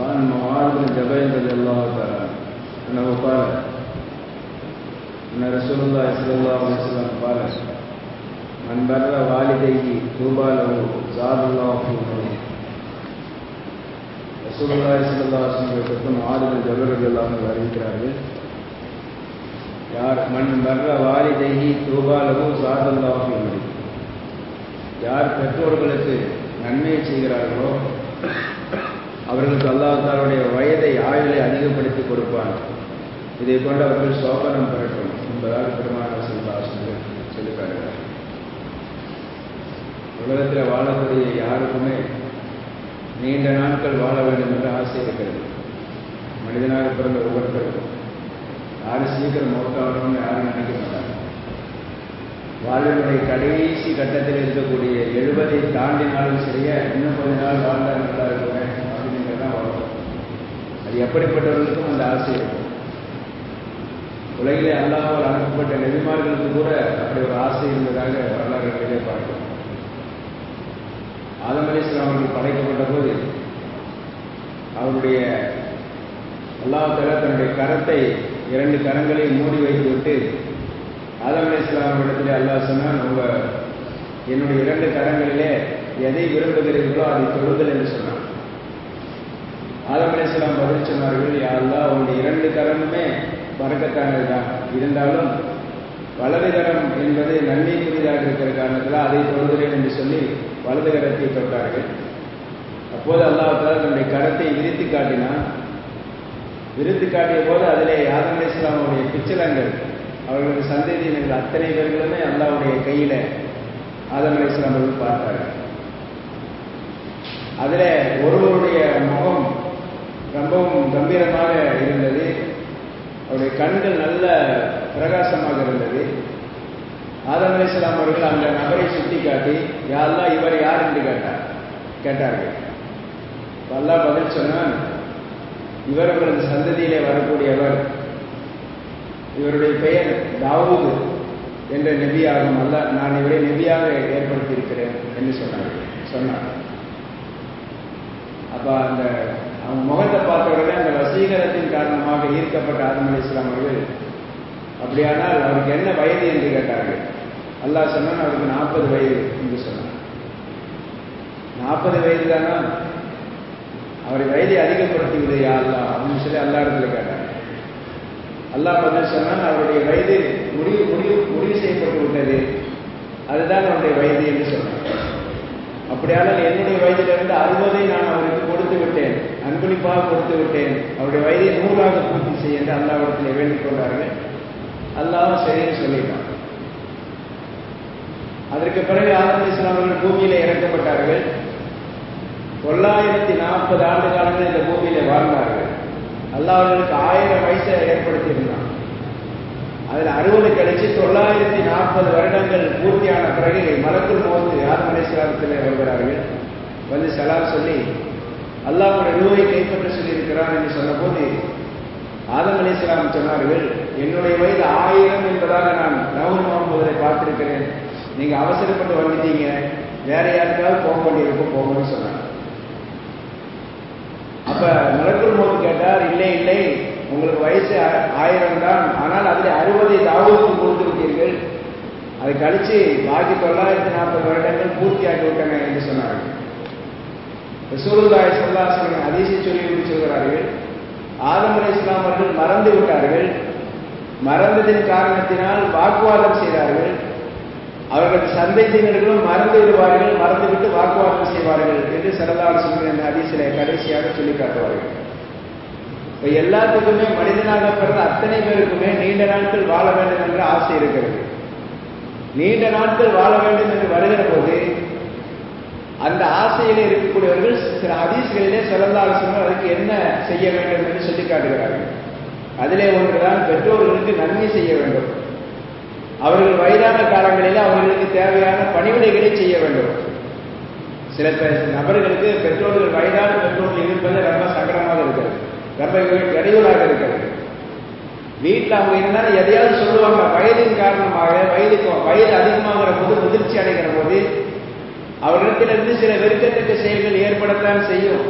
وعن معاذ بن جبل رضي الله تعالى أنه قال أن رسول الله صلى الله عليه وسلم قال من بر والديه طوبى له زاد الله في عمره. ரசூலுல்லாஹி ஸல்லல்லாஹு அலைஹி வஸல்லம் முஆத் பின் ஜபல் ரலியல்லாஹு அன்ஹு அறிவிக்கிறார்கள், யார் மன் பர்ர வாலிதைஹி தூபா லஹு ஸாதல்லாஹு ஃபீ உம்ரி, யார் பெற்றோர்களுக்கு நன்மை செய்கிறார்களோ அவர்களுக்கு அல்லாஹ் தஆலாவுடைய வயதை ஆயுளை அதிகப்படுத்தி கொடுப்பான், இதை கொண்டு அவர்கள் சோபனம் பெறட்டும் என்பதாக பெருமானார் ஸல்லல்லாஹு அலைஹி வஸல்லம் சொல்லிக் காட்டுகிறார். உலகத்தில் வாழக்கூடிய யாருக்குமே நீண்ட நாட்கள் வாழ வேண்டும் என்ற ஆசை இருக்கிறது. மனிதனாக பிறந்த ஒவ்வொருத்தருக்கும் யாரும் சீக்கிரம் மௌத்தாகணும்னு யாரும் நினைக்க மாட்டாங்க. வாழ்வினுடைய கடைசி கட்டத்தில் இருக்கக்கூடிய 70 தாண்டினாலும் சரியா இன்னும் கொஞ்ச நாள் வாழ்ந்தால் நல்லா இருக்குவேன் அப்படிங்கிறதான் வரும். அது எப்படிப்பட்டவர்களுக்கும் அந்த ஆசை இருக்கும். உலகிலே அல்லாஹ்வால் அனுப்பப்பட்ட நபிமார்களுக்கு கூட அப்படி ஒரு ஆசை இருந்ததாக வரலாறுகளிலே பார்க்கிறோம். ஆதம் அலைஹிஸ்ஸலாம் அவர்கள் படைக்கப்பட்ட போது அவருடைய அல்லாஹ் தஆலா தன்னுடைய கரத்தை 2 கரங்களையும் மூடி வைத்துவிட்டு ஆதம் அலைஹிஸ்ஸலாம் இடத்திலே அல்லாஹ் சொன்னான், என்னுடைய 2 கரங்களிலே எதை விரும்புகிறீர்களோ அதை தொடுங்கள் என்று சொன்னான். ஆதம் அலைஹிஸ்ஸலாம் பதில் சொன்னார்கள், யா அல்லாஹ், உன்னுடைய 2 கரமுமே பரக்கத்தானதுதான், இருந்தாலும் வலது கரம் என்பது நன்மைக்குரியதாக இருக்கிற காரணத்தில் அதை தொடுகிறேன் என்று சொல்லி வலது கரத்தை தொட்டார்கள். அப்போது அல்லாஹ் தஆலா தன்னுடைய கரத்தை விரித்து காட்டினான். விரித்து காட்டிய போது அதிலே ஆதம் அலைஹிஸ்ஸலாம் அவருடைய பிச்சலங்கள், அவர்களுடைய சந்ததியினர்கள் அத்தனை பேர்களுமே அல்லாஹ்வுடைய கையில ஆதம் அலைஹிஸ்ஸலாம் அவர்கள் பார்த்தார்கள். அதில் ஒருவருடைய முகம் ரொம்பவும் கம்பீரமாக இருந்தது, அவருடைய கண்கள் நல்ல பிரகாசமாக இருந்தது. ஆதம் அலைஹிஸ்ஸலாம் அவர்கள் அந்த நபரை சுட்டி காட்டி, யா அல்லாஹ், இவர் யார் என்று கேட்டார்கள். அல்லாஹ் பதில் சொன்னான், இவர் உங்களது சந்ததியிலே வரக்கூடியவர், இவருடைய பெயர் தாவூது என்ற நபியாகும், அல்லாஹ் நான் இவரை நபியாக ஏற்படுத்தி இருக்கிறேன் என்று சொன்னார். அப்ப அந்த அவங்க முகத்தை பார்த்த உடனே அந்த வசீகரத்தின் காரணமாக ஈர்க்கப்பட்ட ஆதம் அலைஹிஸ்ஸலாம் அவர்கள், அப்படியானால் அவருக்கு என்ன வயது என்று கேட்டார்கள். அல்லாஹ் சொன்னான், அவருக்கு 40 வயது என்று சொன்னார். 40 வயது தானா, அவரை வயதை அதிகப்படுத்தி விடு யா அல்லாஹ் அப்படின்னு சொல்லி அல்லாஹ் இடத்துல கேட்டாங்க. அல்லாஹ் பதில் சொன்னான், அவருடைய வயது முடிவு செய்யப்பட்டு விட்டது, அதுதான் அவருடைய வயது என்று சொன்னார். அப்படியானால் என்னுடைய வயதிலிருந்து 60 நான் அவருக்கு கொடுத்து விட்டேன், அன்பளிப்பாக கொடுத்து விட்டேன், அவருடைய வயதை 100ஆக பூர்த்தி செய்ய என்று அல்லாஹ்விடத்தில் வேண்டிக் கொண்டார்கள். அல்லாஹ் சரின்னு சொல்லிட்டான். அதற்கு பிறகு ஆதம் அலைஹிஸ்ஸலாம் அவர்கள் பூமியிலே இறக்கப்பட்டார்கள். 940 ஆண்டு காலங்கள் இந்த பூமியிலே வாழ்ந்தார்கள். அல்லாஹ் அவர்களுக்கு 1000 வயசை ஏற்படுத்தியிருந்தான். அதில் 60 கழிச்சு 940 வருடங்கள் பூர்த்தியான பிறகு மலக்குல் மௌத் ஆதம் அலைஹிஸ்ஸலாத்திலே வருகிறார்கள். வந்து சலாம் சொல்லி அல்லாஹ்வுடைய ரூஹை கைப்பற்ற சொல்லி இருக்கிறான் என்று சொன்னபோது ஆதம் அலைஹிஸ்ஸலாம் சொன்னார்கள், என்னுடைய வயது 1000 என்பதாக நான் லவ்ஹுல் மஹ்ஃபூஸிலே பார்த்திருக்கிறேன், நீங்க அவசரப்பட்டு வந்துட்டீங்க, வேற யாருக்காவது போக வேண்டியிருக்கும், போகணும்னு சொன்னாங்க. அப்ப மலக்குல் மௌத் கேட்டார், இல்லை உங்களுக்கு வயசு 1000 தான், ஆனால் அதில் 60 தாவூதுக்கு கொடுத்து விட்டீர்கள், அதை கழிச்சு பாக்கி 940 வருடங்கள் பூர்த்தியாகி விட்டன என்று சொன்னார்கள். ரசூலுல்லாஹி ஸல்லல்லாஹு அலைஹி வஸல்லம் ஹதீஸை சொல்லி சொல்கிறார்கள், ஆதம் அலைஹிஸ்ஸலாம் அவர்கள் மறந்து விட்டார்கள், மறந்ததின் காரணத்தினால் வாக்குவாதம் செய்தார்கள், அவர்கள் சந்ததியினர்களும் மறந்து விடுவார்கள், மறந்துவிட்டு வாக்குவாதம் செய்வார்கள் என்று ஸல்லல்லாஹு அலைஹி வஸல்லம் இந்த ஹதீஸிலே கடைசியாக சொல்லி காட்டுவார்கள். இப்போ எல்லாத்துக்குமே மனிதனாக பிறந்த அத்தனை பேருக்குமே நீண்ட நாட்கள் வாழ வேண்டும் என்ற ஆசை இருக்கிறது. நீண்ட நாட்கள் வாழ வேண்டும் என்று வருகிற போது அந்த ஆசையிலே இருக்கக்கூடியவர்கள் சில ஹதீஸ்களிலே ஸல்லல்லாஹு அலைஹி வஸல்லம் அதுக்கு என்ன செய்ய வேண்டும் என்று சொல்லி காட்டுகிறார்கள். அதிலே ஒன்றுதான் பெற்றோர்களுக்கு நன்மை செய்ய வேண்டும். அவர்கள் வயதான காலங்களில் அவர்களுக்கு தேவையான பணிவிடைகளை செய்ய வேண்டும். சில நபர்களுக்கு பெற்றோர்கள் வயதான பெற்றோர்கள் இருப்பது ரொம்ப சங்கடமாக இருக்கிறது, ரொம்ப இடையூறாக இருக்கிறது. வீட்டில் அவங்க இருந்தாலும் எதையாவது சொல்லுவாங்க, வயதின் காரணமாக வயது அதிகமாகிற போது முதிர்ச்சி அடைகிற போது அவர்களிடத்திலிருந்து சில வெறுக்கத்தக்க செயல்கள் ஏற்படத்தான் செய்யும்.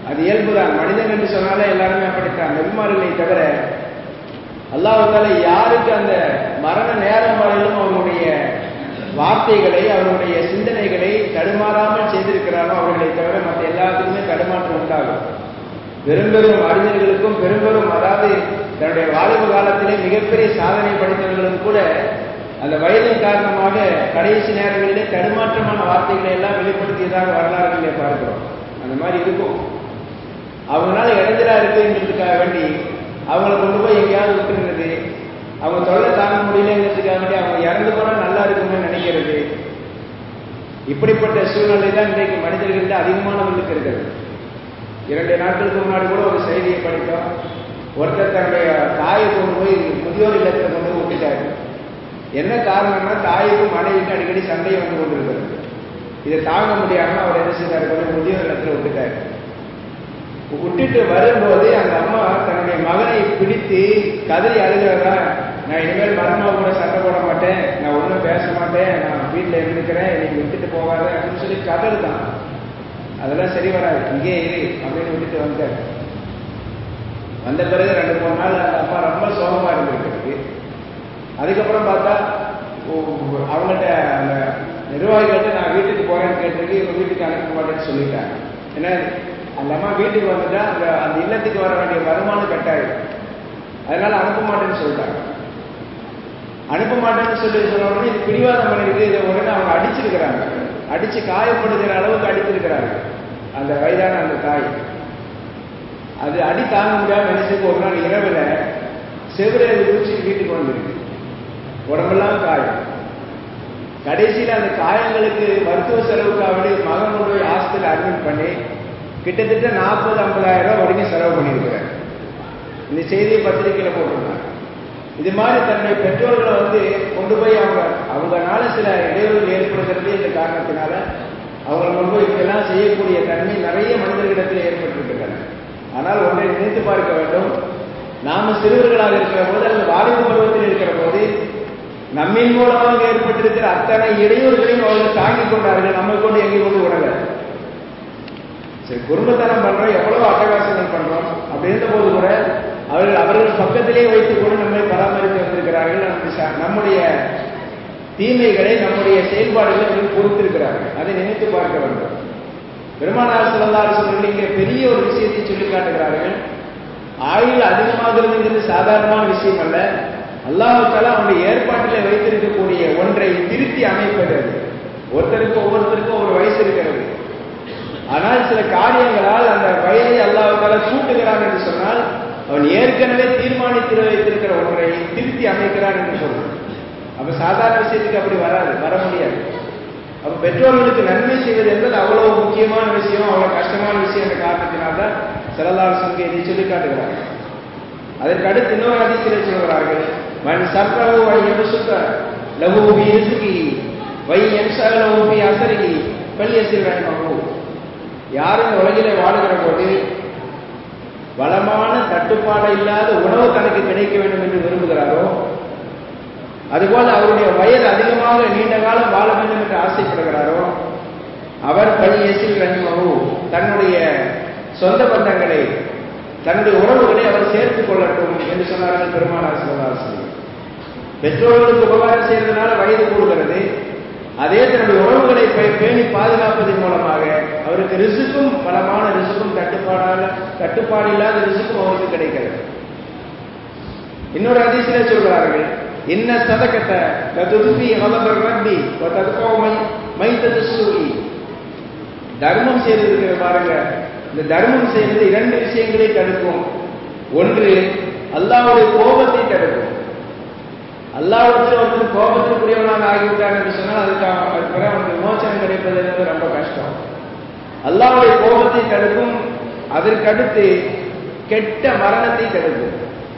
அது இயல்புதான். மனிதன் என்று சொன்னாலே எல்லாருமே அப்படித்தான். நபிமார்களை தவிர அல்லாஹ்வுத்தால யாருக்கு அந்த மரண நேரம் வரையிலும் அவருடைய வார்த்தைகளை அவருடைய சிந்தனைகளை தடுமாறாமல் செய்திருக்கிறாரோ அவர்களை தவிர மற்ற எல்லாத்துக்குமே தடுமாற்றம் உண்டாகும். பெரும்பெரும் அறிஞர்களுக்கும் பெரும்பெரும், அதாவது தன்னுடைய வாலிப காலத்திலே மிகப்பெரிய சாதனை படைத்தவர்களும் கூட அந்த வயதின் காரணமாக கடைசி நேரங்களிலே தடுமாற்றமான வார்த்தைகளை எல்லாம் வெளிப்படுத்தியதாக வரலாறுகளிலே பார்க்கிறோம். அந்த மாதிரி இருக்கும். அவங்களால இடைஞ்சலா இருக்குங்கிறதுக்காக வேண்டி அவங்கள கொண்டு போய் எங்கேயாவது விட்டுருந்தது, அவங்க தொல்லை தாங்க முடியலங்கிறதுக்காக வேண்டி அவங்க இறந்து போனா நல்லா இருக்குன்னு நினைக்கிறது. இப்படிப்பட்ட சூழ்நிலை தான் இன்றைக்கு மனிதர்களில் அதிகமானவர்களுக்கு இருக்கிறது. 2 நாட்களுக்கு முன்னாடி கூட ஒரு செய்தியை படித்தோம். ஒருத்தர் தன்னுடைய தாயை கொண்டு போய் முதியோர் இல்லத்தில் கொண்டு போய் விட்டுட்டாரு. என்ன காரணம்னா தாய்க்கும் மனைவிக்கும் அடிக்கடி சண்டை வந்து கொண்டிருக்கிறது. இதை தாங்க முடியாம அவர் என்ன செய்தார், கொண்டு முதியோர் இல்லத்தில் விட்டுட்டாரு. விட்டுட்டு வரும்போது அந்த அம்மா தன்னுடைய மகனை பிடித்து கதறி அழுகிறதா, நான் இனிமேல் மருமக கூட சண்டை போட மாட்டேன், நான் ஒன்றும் பேச மாட்டேன், நான் வீட்டில் இருந்துக்கிறேன், இன்னைக்கு விட்டுட்டு போகாத அப்படின்னு சொல்லி கதறு தான். அதெல்லாம் சரி வராது, இங்கே இரு அப்படின்னு விட்டுட்டு வந்தார். வந்த பிறகு 2-3 நாள் அந்த அம்மா ரொம்ப சோகமா இருந்திருக்கு. அதுக்கப்புறம் பார்த்தா அவங்கள்ட்ட அந்த நிர்வாகிகள்கிட்ட நான் வீட்டுக்கு போறேன்னு கேட்டிருக்கு. இவங்க வீட்டுக்கு அனுப்ப மாட்டேன்னு சொல்லிட்டாங்க. ஏன்னா அந்த அம்மா வீட்டுக்கு வந்துட்டா அந்த இல்லத்துக்கு வர வேண்டிய வருமானம் கட்டாயிடும். அதனால அனுப்ப மாட்டேன்னு சொல்லிட்டாங்க. அனுப்ப மாட்டேன்னு சொன்ன உடனே இது பிடிவாதம் பண்ணிருக்கு. இதை உடனே அவங்க அடிச்சிருக்கிறாங்க. அடிச்சு காயப்படுகிற அளவுக்கு அடிச்சிருக்கிறாங்க அந்த வயதான அந்த தாய். அது அடி தாங்க முடியாம நினைச்சுக்கு ஒரு நாள் இரவுல செவிரை குச்சி வீட்டுக்கு வந்துருக்கு. உடம்பெல்லாம் காயம். கடைசியில் அந்த காயங்களுக்கு மருத்துவ செலவுக்காக மகன் கொண்டு போய் ஹாஸ்பிட்டல் அட்மிட் பண்ணி கிட்டத்தட்ட 40-50 ரூபாய் வரைக்கும் செலவு பண்ணியிருக்கிறார். இந்த செய்தியை பத்திரிகையில போட்டிருந்தாங்க. இது மாதிரி தன்னுடைய பெற்றோர்களை கொண்டு போய் அவங்கனால சில இடையூறுகள் ஏற்படுகிறது என்ற காரணத்தினால அவங்களை கொண்டு போய் இப்படியெல்லாம் செய்யக்கூடிய தன்மை நிறைய மனிதர்களிடத்தில் ஏற்பட்டிருக்கின்றன. ஆனால் ஒன்றை நினைத்து பார்க்க வேண்டும். நாம சிறுவர்களாக இருக்கிற போது அல்லது வாலிப பருவத்தில் இருக்கிற போது நம்மின் மூலமாக ஏற்பட்டிருக்கிற அத்தனை இடையூறுகளையும் அவர்கள் தாங்கிக் கொண்டார்கள். நம்ம கொண்டு எங்கேயும் கொண்டு விடல. சரி, குடும்பத்தனம் பண்றோம், எவ்வளவு அட்டகாசங்கள் பண்றோம். அப்படி இருந்த போது கூட அவர்கள் பக்கத்திலே வைத்துக் கொண்டு நம்மை பராமரித்து வந்திருக்கிறார்கள். நம்முடைய தீமைகளை நம்முடைய செயல்பாடுகளை அவர்கள் பொறுத்திருக்கிறார்கள். அதை நினைத்து பார்க்க வேண்டும். பெருமானார் ஸல்லல்லாஹு அலைஹி வஸல்லம் இங்கே பெரிய ஒரு விஷயத்தை சொல்லி காட்டுகிறார்கள். ஆயுள் அதிகமாகிறதுங்கிறது சாதாரணமான விஷயம் அல்ல. அல்லாஹ் தஆலா அவனுடைய ஏற்பாட்டிலே வைத்திருக்கக்கூடிய ஒன்றை திருத்தி அமைப்பது. ஒவ்வொருத்தருக்கும் ஒரு வயசு இருக்கிறது. ஆனால் சில காரியங்களால் அந்த வயதை அல்லாஹ் தஆலா கூட்டுகிறான் என்று சொன்னால் அவன் ஏற்கனவே தீர்மானித்து வைத்திருக்கிற ஒன்றை திருத்தி அமைக்கிறான் என்று சொல்றான். அப்ப சாதாரண விஷயத்துக்கு அப்படி வர முடியாது. அப்ப பெற்றோர்களுக்கு நன்மை செய்வது என்பது அவ்வளவு முக்கியமான விஷயம், அவ்வளவு கஷ்டமான விஷயம் என்ற காரணத்தினால்தான் ஸல்லல்லாஹு அலைஹி வஸல்லம் இதை சொல்லி காட்டுகிறார்கள். அதற்கு அடுத்து இன்னொரு ஹதீஸிலே சொல்கிறார்கள், மன் சர்ரஹு வ யப்சுத லஹு ஃபீ ரிஸ்கிஹி வ யன்ஷஅலஹு ஃபீ அஸரிஹி ஃபல்யஸிர் ரஹிமஹு. யார் இந்த உலகிலே வாழுகிற போது வளமான தட்டுப்பாடு இல்லாத உணவு தனக்கு கிடைக்க வேண்டும் என்று விரும்புகிறாரோ, அதுபோல் அவருடைய வயது அதிகமாக நீண்ட காலம் வாழ வேண்டும் என்று ஆசைப்படுகிறாரோ அவர் ஃபல்யஸிர் ரஹிமஹு, தன்னுடைய சொந்த பந்தங்களை தன்னுடைய உறவுகளை அவர் சேர்த்துக் கொள்ளட்டும் என்று சொன்னார்கள் பெருமானார் ஸல்லல்லாஹு அலைஹி வஸல்லம். பெற்றோர்களுக்கு உபகாரம் செய்வதனால வயது கூடுகிறது. அதே தன்னுடைய உறவுகளை பேணி பாதுகாப்பதன் மூலமாக அவருக்கு ரிசுக்கும், பலமான ரிசுக்கும், தட்டுப்பாடு இல்லாத ரிசுக்கும் அவருக்கு கிடைக்கிறது. இன்னொரு ஹதீஸிலே சொல்கிறார்கள், இன்ன ஸதகத லதுஃபி கலபர் ரப்பி வ தத்ஃபு மைத்தத் ஸூஇ. தர்மம் செய்திருக்கிற பாருங்க, இந்த தர்மம் செய்வது 2 விஷயங்களை தடுக்கும். ஒன்று அல்லாஹ்வுடைய கோபத்தை தடுக்கும். அல்லாஹ்விடத்தில் ஒருத்தர் கோபத்திற்குரியவனாக ஆகிவிட்டான் என்று சொன்னால் அதுக்கு பிறகு அவனுக்கு விமோசனம் கிடைப்பது என்பது ரொம்ப கஷ்டம். அல்லாஹ்வுடைய கோபத்தை தடுக்கும். அதற்கடுத்து கெட்ட மரணத்தை தடுக்கும்.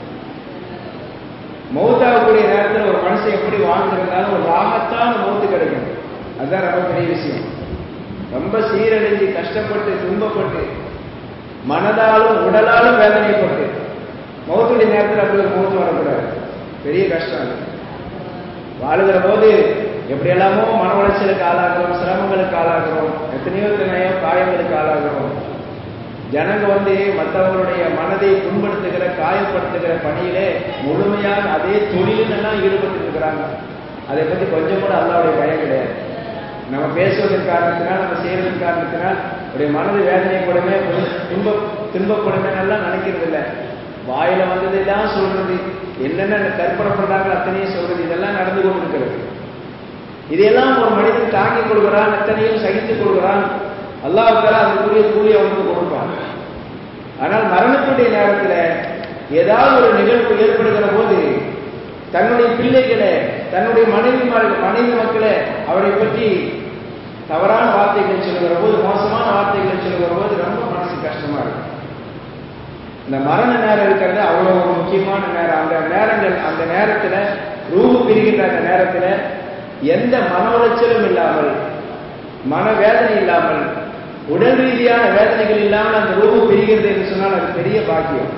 மௌத்தாகக்கூடிய நேரத்தில் ஒரு மனுஷன் எப்படி வாழ்ந்திருந்தாலும் ஒரு ராகத்தான மௌத்து கிடைக்கும். அதுதான் ரொம்ப பெரிய விஷயம். ரொம்ப சீரழிஞ்சு கஷ்டப்பட்டு துன்பப்பட்டு மனதாலும் உடலாலும் வேதனைப்பட்டு மௌத்துடைய நேரத்தில் அப்படி ஒரு மௌத்து வரக்கூடாது. பெரிய கஷ்டம். வாழுகிற போது எப்படியெல்லாமோ மன உளைச்சலுக்கு ஆளாகிறோம், சிரமங்களுக்கு ஆளாகிறோம், எத்தனையோ காயங்களுக்கு ஆளாகிறோம். ஜனங்க மற்றவங்களுடைய மனதை புண்படுத்துகிற காயப்படுத்துகிற பணியிலே முழுமையாக அதே தொழிலெல்லாம் ஈடுபட்டு இருக்கிறாங்க. அதை பற்றி கொஞ்சம் கூட அல்லாஹ்வுடைய பயம் கிடையாது. நம்ம பேசுவதன் காரணத்தினால், நம்ம செய்வதன் காரணத்தினால் உடைய மனது வேதனைப்படுமே, துன்பப்படுமே எல்லாம் நினைக்கிறது இல்லை. வாயில வந்ததெல்லாம் சொல்றது, என்னென்ன கற்பனை பண்றாங்க அத்தனையும் சொல்றது, இதெல்லாம் நடந்து கொண்டிருக்கிறது. இதையெல்லாம் ஒரு மனிதன் தாங்கிக் கொள்கிறான், அத்தனையும் சகித்துக் கொள்கிறான். அல்லாஹ் தஆலா அதுக்குரிய கூலி அவனுக்கு கொடுப்பான். ஆனால் மரணத்துடைய நேரத்தில் ஏதாவது ஒரு நிகழ்வு ஏற்படுகிற போது தன்னுடைய பிள்ளைகளை, தன்னுடைய மனைவி மக்களை அவரை பற்றி தவறான வார்த்தைகளை சொல்லுகிற போது, மோசமான வார்த்தைகளை சொல்லுகிற போது ரொம்ப மனசு கஷ்டமா இருக்கு. இந்த மரண நேரம் இருக்கிறது அவ்வளவு ஒரு முக்கியமான நேரம். அந்த நேரத்தில் ரூஹு பிரிகின்ற அந்த நேரத்தில் எந்த மன உளைச்சலும் இல்லாமல், மனவேதனை இல்லாமல், உடல் ரீதியான வேதனைகள் இல்லாமல் அந்த ரூஹு பிரிகிறது என்று சொன்னால் அது பெரிய பாக்கியம்.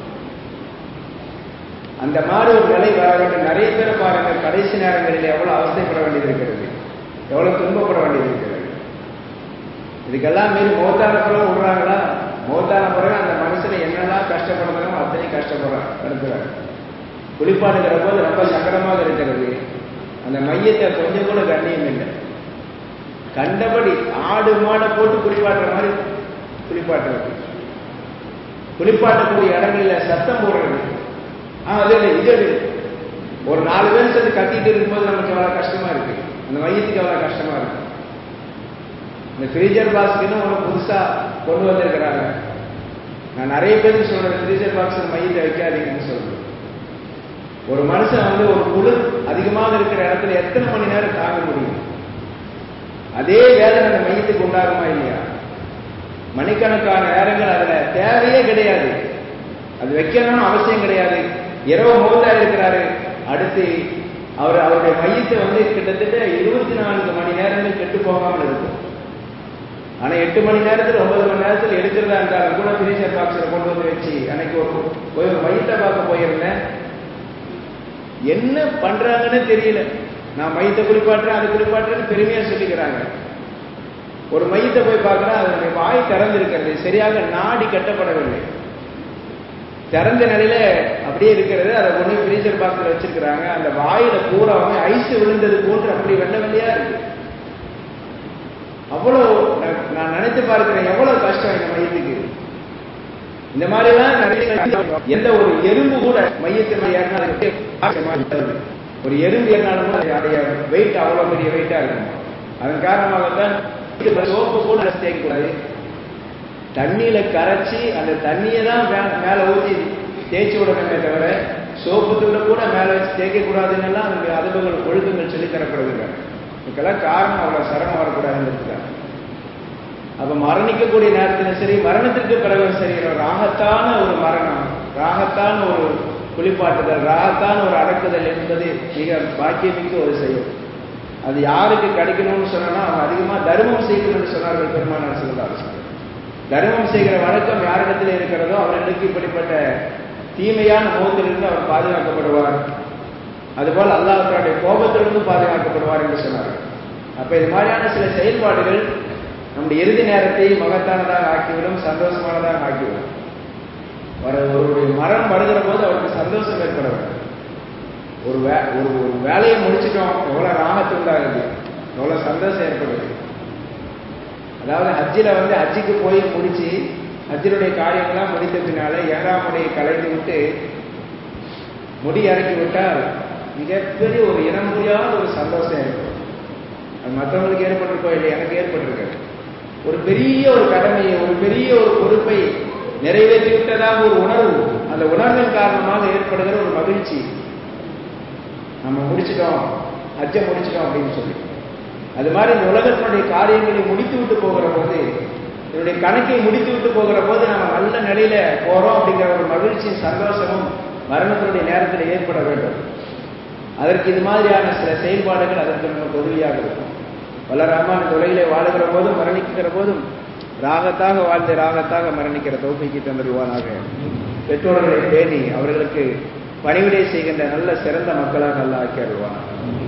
அந்த மாதிரி ஒரு நிலை வர வேண்டும். நிறைய பேரை பாருங்க, கடைசி நேரங்களில் எவ்வளவு அவஸ்தைப்பட வேண்டியது இருக்கிறது, எவ்வளவு துன்பப்பட வேண்டியது இருக்கிறது. இதுக்கெல்லாம் மீறி மௌத்தான பிறகு விடுறாங்களா? மௌத்தான பிறகு அந்த மனுஷனை என்னெல்லாம் கஷ்டப்படுறோமோ அத்தனையும் கஷ்டப்படுறாங்க. குளிப்பாடுகிற போது ரொம்ப சங்கடமாக இருக்கிறது. அந்த மையத்தை கொஞ்சம் கூட கண்ணியம் இல்லை. கண்டபடி ஆடு மாடை போட்டு குளிப்பாட்டுற மாதிரி குளிப்பாட்டுறது, குளிப்பாட்டக்கூடிய இடங்களில் சத்தம் போடுறது. அது இது ஒரு 4 பேர் சேர்ந்து கத்திட்டு இருக்கும்போது நமக்கு எவ்வளவு கஷ்டமா இருக்கு, அந்த மையத்துக்கு எவ்வளவு கஷ்டமா இருக்கு. இந்த ஃப்ரீஜர் பாக்ஸ்க்குன்னு ஒரு புதுசா கொண்டு வந்திருக்கிறாங்க. நான் நிறைய பேருக்கு சொல்றேன், ஃப்ரீஜர் பாக்ஸ் மையத்தை வைக்காதீங்கன்னு சொல்றேன். ஒரு மனுஷன் ஒரு குளிர் அதிகமாக இருக்கிற இடத்துல எத்தனை மணி நேரம் தாங்க முடியும்? அதே வேதனை அந்த மையத்துக்கு உண்டாகுமா இல்லையா? மணிக்கணக்கான நேரங்கள் அதுல தேவையே கிடையாது, அது வைக்கணும்னு அவசியம் கிடையாது. இரவு மௌத்தா இருக்கிறாரு, அடுத்து அவருடைய மையத்தை கிட்டத்தட்ட 24 மணி நேரங்கள் கெட்டு போகாமல் இருக்கும். ஆனா 8 மணி நேரத்தில் 9 மணி நேரத்தில் எடுக்கிறதா இருந்தாலும் கூட ஃப்ரீசர் பாக்ஸில் கொண்டு வந்து வச்சு, அன்னைக்கு ஒரு மையத்தை பார்க்க போயிருந்தேன். என்ன பண்றாங்கன்னு தெரியல. நான் மையத்தை குளிப்பாட்டுறேன், அது குளிப்பாட்டுறேன்னு பெருமையா சொல்லிக்கிறாங்க. ஒரு மையத்தை போய் பார்க்கிறேன், அதனுடைய வாய் திறந்திருக்கிறது, சரியாக நாடி கட்டப்படவில்லை, திறந்த நிலையில அப்படியே இருக்கிறது. அதை கொண்டு ஃப்ரீசர் பாக்ஸ்ல வச்சிருக்கிறாங்க. அந்த வாயில பூரா ஐஸ் விழுந்தது போன்று அப்படி வெள்ளை வெள்ளையா இருக்கு. அவ்வளவு நான் நினைச்சு பார்க்கிறேன், எவ்வளவு கஷ்டம் இந்த மையத்துக்கு. இந்த மாதிரி எல்லாம் எந்த ஒரு எறும்பு கூட மையத்தின் ஒரு எறும்பு ஏறினாலும் அதோடைய வெயிட் அவ்வளவு பெரிய வெயிட்டா இருக்கும். அதன் காரணமாகத்தான் சோப்பு கூட தேய்க்கக்கூடாது. தண்ணியில கரைச்சி அந்த தண்ணியை தான் மேல ஊற்றி தேய்ச்சி விடணுமே தவிர சோப்பு தூளை கூட மேல வச்சு தேய்க்க கூடாதுன்னு எல்லாம் அந்த அதுபங்கள் ஒழுக்கங்கள் சொல்லி தரப்படுகிறாங்க. இதுக்கெல்லாம் காரணம் அவ்வளவு சிரமம் வரக்கூடாதுன்னு இருக்காங்க. அப்ப மரணிக்கக்கூடிய நேரத்திலும் சரி, மரணத்திற்கு பிறகு சரி, ராகத்தான ஒரு மரணம், ராகத்தான ஒரு குளிப்பாட்டுதல், ராகத்தான ஒரு அடக்குதல் என்பது மிக பாக்கியமிக்க ஒரு செயல். அது யாருக்கு கிடைக்கணும்னு சொன்னா அவங்க அதிகமா தர்மம் செய்யணும் என்று சொன்னார்கள் பெருமானார் ஸல்லல்லாஹு அலைஹி வஸல்லம். தர்மம் செய்கிற வழக்கம் யாரிடத்தில் இருக்கிறதோ அவர்களுக்கு இப்படிப்பட்ட தீமையான மௌத்திலிருந்து அவர் பாதுகாக்கப்படுவார். அதுபோல் அல்லாஹ் தஆலாவுடைய கோபத்திலிருந்து பாதுகாக்கப்படுவார் என்று சொன்னார்கள். அப்ப இது மாதிரியான சில செயல்பாடுகள் நம்முடைய இறுதி நேரத்தை மகத்தானதாக ஆக்கிவிடும், சந்தோஷமானதாக ஆக்கிவிடும். ஒருவருடைய மரணம் வருகிற போது அவருக்கு சந்தோஷம் ஏற்பட வேண்டும். ஒரு வேலையை முடிச்சிட்டோம், எவ்வளவு ராகத்து உண்டாகுது, எவ்வளவு சந்தோஷம் ஏற்படுது. அதாவது ஹஜ்ஜுக்கு போய் முடிச்சு ஹஜ்ஜினுடைய காரியங்கள்லாம் முடித்த பின்னால ஏறாமுடைய கலைந்து விட்டு முடி இறக்கி விட்டால் மிகப்பெரிய ஒரு இனம் முடியாத ஒரு சந்தோஷம் ஏற்படும். அது மற்றவங்களுக்கு ஏற்பட்டிருக்கோ இல்லை, எனக்கு ஏற்பட்டிருக்கு. ஒரு பெரிய ஒரு கடமையை, ஒரு பெரிய ஒரு பொறுப்பை நிறைவேற்றி விட்டதாக ஒரு உணர்வு, அந்த உணர்வின் காரணமாக ஏற்படுகிற ஒரு மகிழ்ச்சி. நம்ம முடிச்சிட்டோம், ஹஜ்ஜை முடிச்சிட்டோம் அப்படின்னு சொல்லி. அது மாதிரி இந்த உலகத்தினுடைய காரியங்களை முடித்து விட்டு போகிற போது, என்னுடைய கணக்கை முடித்து விட்டு போகிற போது நம்ம நல்ல நிலையில போறோம் அப்படிங்கிற ஒரு மகிழ்ச்சியும் சந்தோஷமும் மரணத்தினுடைய நேரத்தில் ஏற்பட வேண்டும். அதற்கு இது மாதிரியான சில செயல்பாடுகள் அதற்கு நமக்கு உதவியாக இருக்கும். வளராமல் இந்த உலகிலே வாழுகிற போதும் மரணிக்கிற போதும் ராகத்தாக வாழ்ந்து ராகத்தாக மரணிக்கிற தௌஃபீக்கை தந்தருவானாக. பெற்றோர்களை பேணி அவர்களுக்கு பணிவிடை செய்கின்ற நல்ல சிறந்த மக்களாக அல்லாஹ் ஆக்கி அருள்வானாக.